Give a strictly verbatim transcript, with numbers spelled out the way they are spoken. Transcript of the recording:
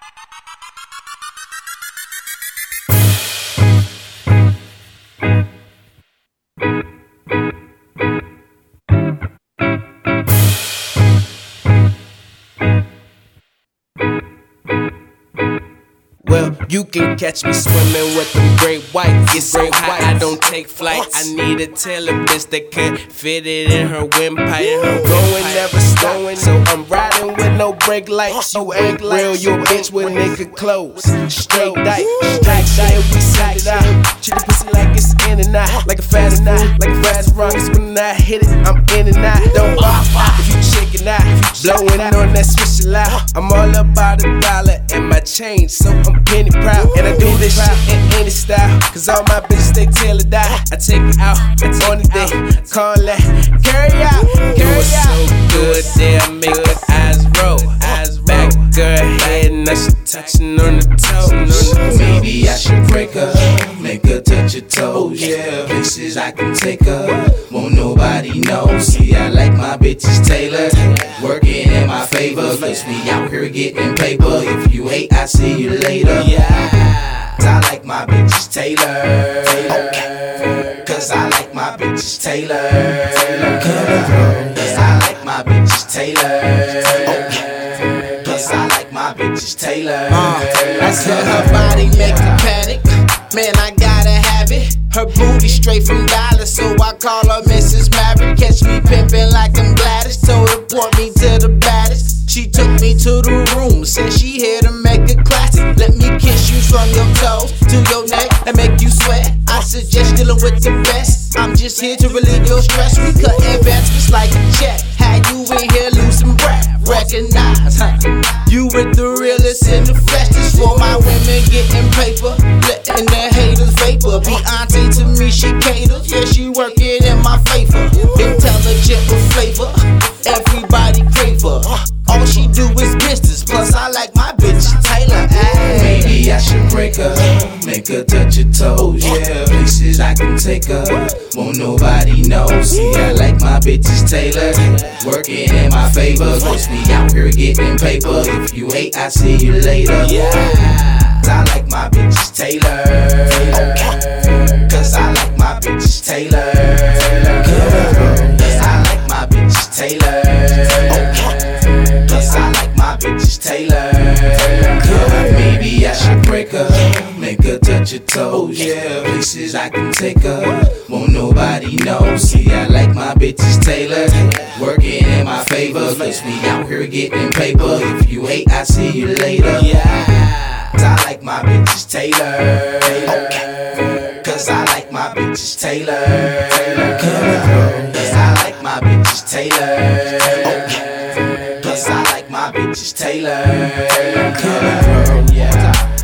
Well, you can catch me swimming with them great whites. It's so hot, I don't take flight. I need a tailor bitch that can fit it in her windpipe. Going, never slowing, so I'm riding with no brake lights. You ain't real, you a bitch with nigga clothes. Straight dice, straight dice, we side it out. Treat the pussy like it's in and out, like a fast food, like a fast run. When I hit it, I'm in and out. Don't bop if you chicken out, blowing on that switch a lot. I'm all about a dollar and my change, so I'm penny proud. And I do this shit in any style, cause all my bitches they till it die. I take it out, it's on the day, call that carry out, carry out. So good, there make her eyes roll, eyes back, girl head, now she touching on the toes. Maybe I should break her, make her touch her toes, yeah. Places I can take her, won't nobody know. See, I like my bitches tailored, working in my favor, cause we out here getting paper. If you hate, I see you later. Yeah, I like my bitches tailored, okay. Cause I like my bitches tailored, cause I like my bitches tailored, okay. Cause I like my bitches tailored. uh, I said her body make me panic, man, I gotta have it. Her booty straight from Dallas, so I call her Missus Maverick. Catch me pimpin' like I'm Gladys, told her point me to the baddest. She took me to the room, said she here to make a classic. Let me kiss you from your toes to your neck and make you sweat. I suggest dealing with the best. I'm just here to relieve your stress. We cut advancements like a check. Had you in here losing breath, recognize, huh? You with the realest in the flesh. This for my women getting paper, letting their haters vapor. Beyonce to me, she caters, yeah, she working in my favor. Intelligent with flavor, everybody crave her. All she do is business, plus I like my bitch Taylor. Ay. Maybe I should break her, make her touch her toes, yeah. Places I can take her, won't nobody know. See, I like my bitches tailored, working in my favor, cause we out here getting paper. If you hate, I see you later. Yeah, I like my bitches tailored, okay. Cause I like my bitches tailored, cause I like my bitches tailored, okay. Cause I like my bitches tailored. Maybe I should break her, make her touch her toes, yeah. Places I can take her, won't nobody know. See, I like my bitches tailored, working in my favor, cause we out here getting paper. If you hate, I see you later. Yeah, I like my bitches tailored, okay. Cause I like my bitches tailored, cause I like my bitches tailored, okay. Cause I like my bitches tailored, yeah.